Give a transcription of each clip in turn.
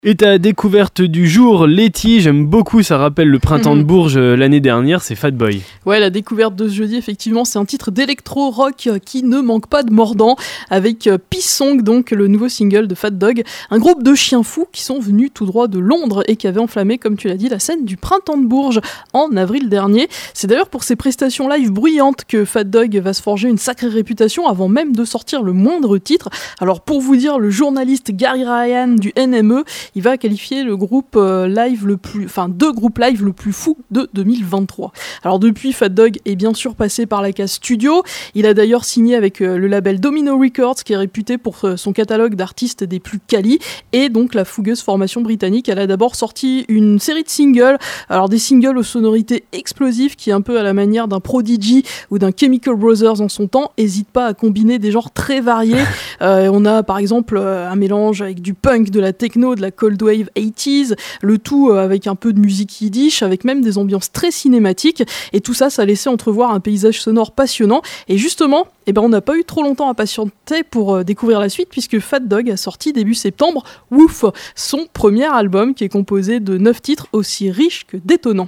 Et ta découverte du jour, Letty, j'aime beaucoup, ça rappelle le printemps de Bourges l'année dernière, c'est Fat Boy. Ouais, la découverte de ce jeudi, effectivement, c'est un titre d'électro-rock qui ne manque pas de mordant, avec Peace Song, donc le nouveau single de Fat Dog, un groupe de chiens fous qui sont venus tout droit de Londres et qui avaient enflammé, comme tu l'as dit, la scène du printemps de Bourges en avril dernier. C'est d'ailleurs pour ses prestations live bruyantes que Fat Dog va se forger une sacrée réputation avant même de sortir le moindre titre. Alors pour vous dire, le journaliste Gary Ryan du NME, il va qualifier le groupe deux groupes live le plus fou de 2023. Alors depuis, Fat Dog est bien sûr passé par la case studio. Il a d'ailleurs signé avec le label Domino Records, qui est réputé pour son catalogue d'artistes des plus qualis, et donc la fougueuse formation britannique. Elle a d'abord sorti une série de singles, alors des singles aux sonorités explosives qui est un peu à la manière d'un Prodigy ou d'un Chemical Brothers en son temps. Hésite pas à combiner des genres très variés. On a par exemple un mélange avec du punk, de la techno, de la cold wave 80s, le tout avec un peu de musique yiddish, avec même des ambiances très cinématiques, et tout ça laissait entrevoir un paysage sonore passionnant. Et justement, on n'a pas eu trop longtemps à patienter pour découvrir la suite, puisque Fat Dog a sorti début septembre Woof, son premier album qui est composé de 9 titres aussi riches que détonnants.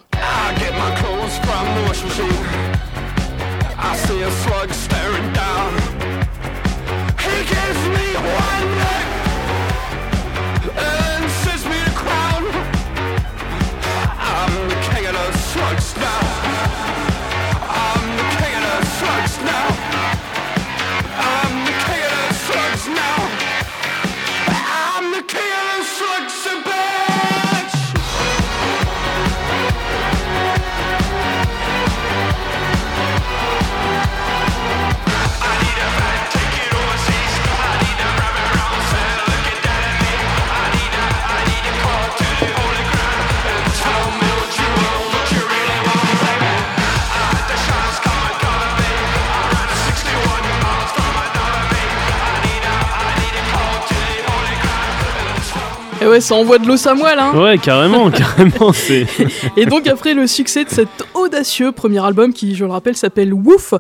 Et ouais, ça envoie de l'eau à moelle, hein. Ouais, carrément, c'est... Et donc après le succès de cet audacieux premier album qui, je le rappelle, s'appelle Woof,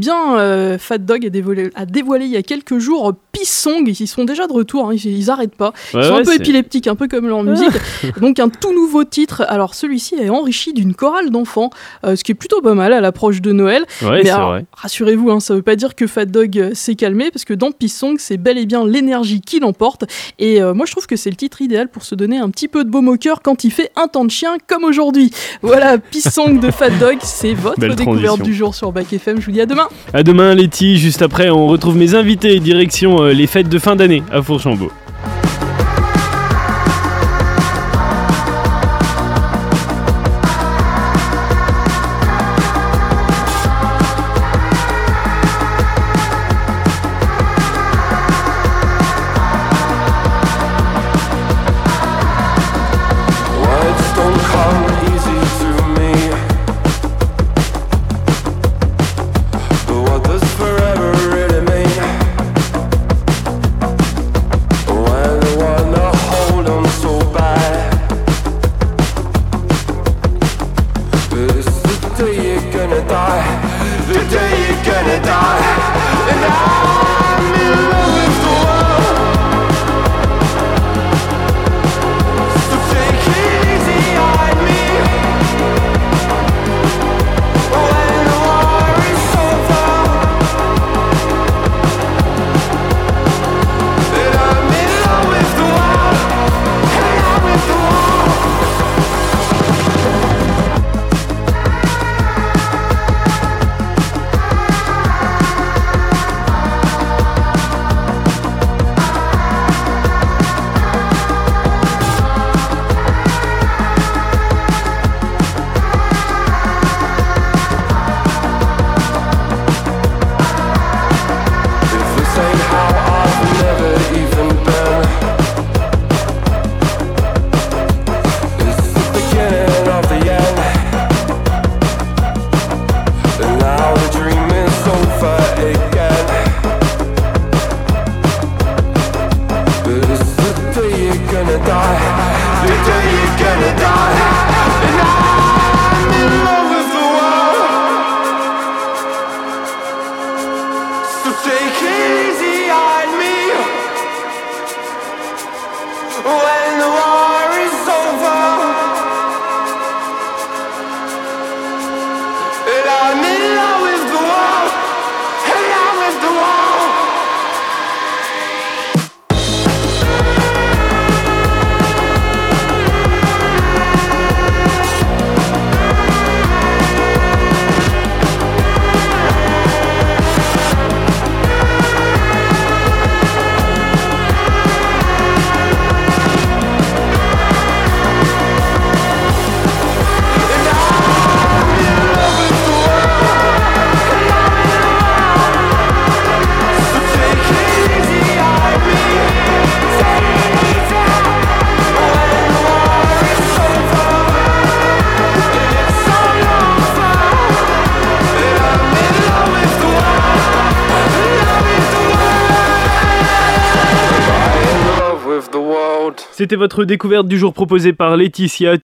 Fat Dog a dévoilé il y a quelques jours Peace Song. Ils sont déjà de retour, hein, ils arrêtent pas. Ils sont un peu épileptiques, un peu comme leur musique. Donc un tout nouveau titre. Alors celui-ci est enrichi d'une chorale d'enfants, ce qui est plutôt pas mal à l'approche de Noël. Ouais, mais alors, vrai. Rassurez-vous, hein, ça veut pas dire que Fat Dog s'est calmé, parce que dans Peace Song, c'est bel et bien l'énergie qui l'emporte. Et moi je trouve que c'est le titre idéal pour se donner un petit peu de baume au cœur quand il fait un temps de chien comme aujourd'hui. Voilà, Peace Song de Fat Dog, c'est votre découverte du jour sur Bac FM. Je vous dis à demain. À demain, Letty. Juste après, on retrouve mes invités direction les fêtes de fin d'année à Fourchambault. When the war C'était votre découverte du jour proposée par Laetitia.